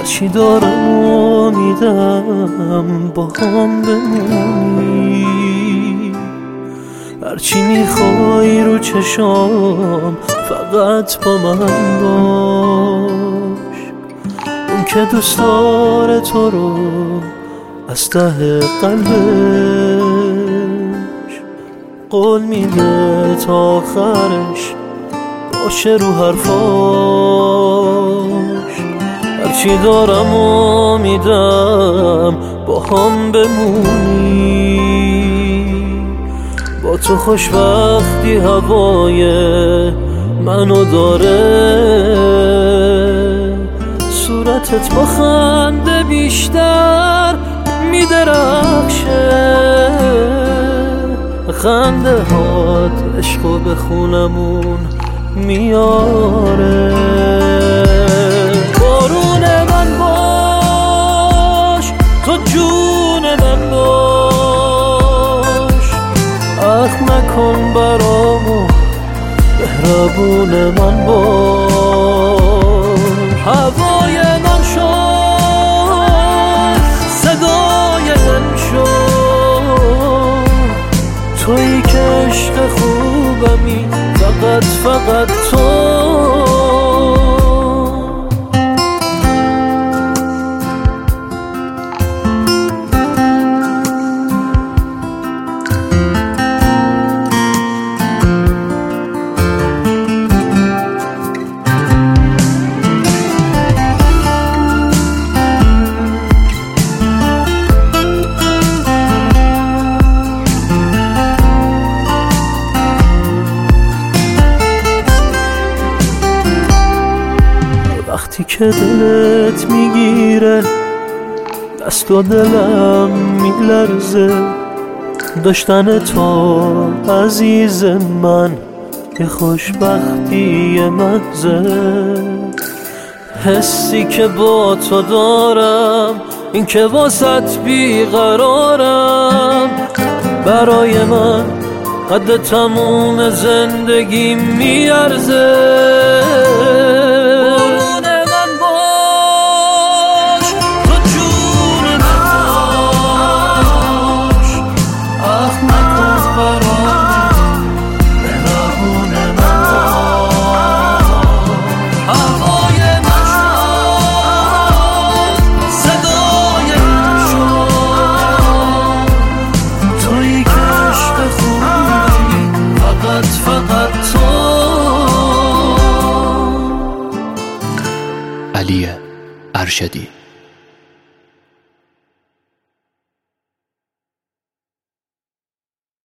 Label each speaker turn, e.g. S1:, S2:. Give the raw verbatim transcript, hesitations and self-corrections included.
S1: هرچی دارم امیدم با هم بمونی، هرچی میخوای رو چشام فقط با من باش. اون که دوست داره تو رو از ته قلبش، قول میده تا آخرش باشه رو حرفاش. هرچی دارم امیدم با هم بمونی، با تو خوشبختی هوای منو داره. صورتت با خنده بیشتر میدرخشه، خنده هات عشقو به خونمون میاره. بارون من باش، تو جون من باش، اخ نکن برامو مهربون من باش. هوای من شد، صدای من شد، تویی که عشق خوبمی، فقط فقط تو. وقتی که دلت میگیره دست و دلم میلرزه، داشتن تو عزیز من یه خوشبختی محضه. حسی که با تو دارم این که واسط بیقرارم، برای من قد تموم زندگی میارزه.
S2: علی ارشدی.